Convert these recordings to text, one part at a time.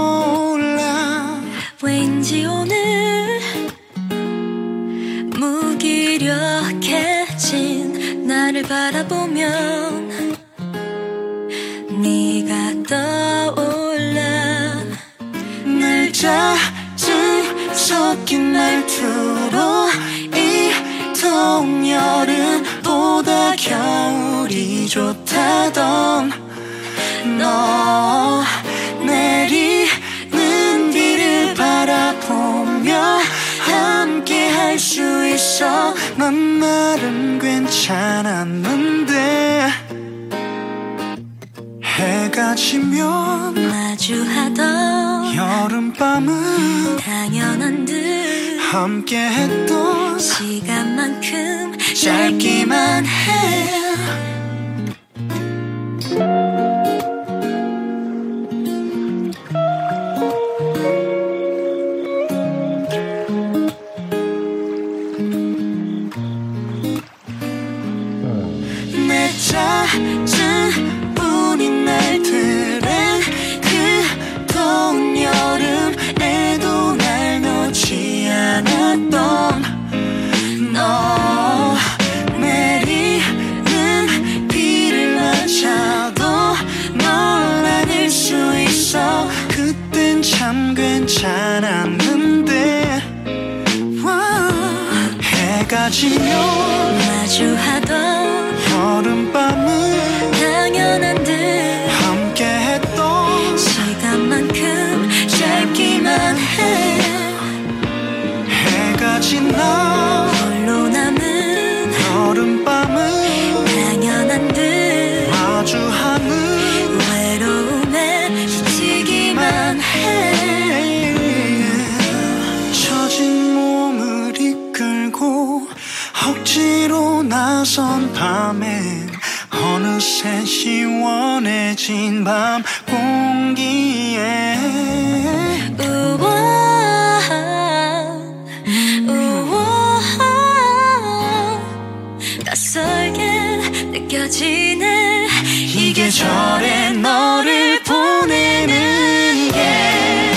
몰라. 왠지 오늘 무기력해진 나를 바라보면 네가 떠올라. 늘 짜증 섞인 말투로 이동 여름보다 겨울이 좋다던 너 내리는 비를 바라보며 함께 할 수 있어. 난 말은 괜찮았는데 해가 지면 마주하던 여름밤은 당연한 듯 함께했던 시간만큼 짧기만 해. 내 짜증뿐인 날들엔 그 더운 여름에도 날 놓지 않았던 너 내리는 비를 맞아도 널 안을 수 있어. 그땐 참 괜찮았는데 해가 지면 마주하던 여름밤은 당연한 듯 함께했던 시간만큼 짧기만 해. 해가 지나 홀로 남은 여름밤은 당연한 듯 마주하는 외로움에 지치기만 해. 처진 몸을 이끌고 억지로 나선 밤엔 어느새 시원해진 밤 공기에 낯설게 느껴지네. 이 계절에 너를 보내는 게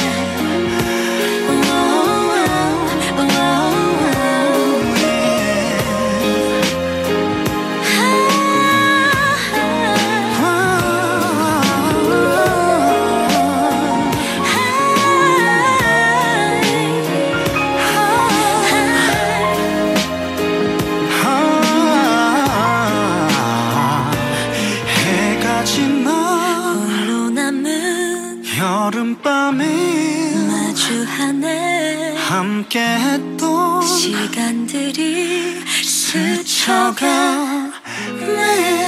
홀로 남은 여름밤에 마주하네. 함께했던 시간들이 스쳐가네.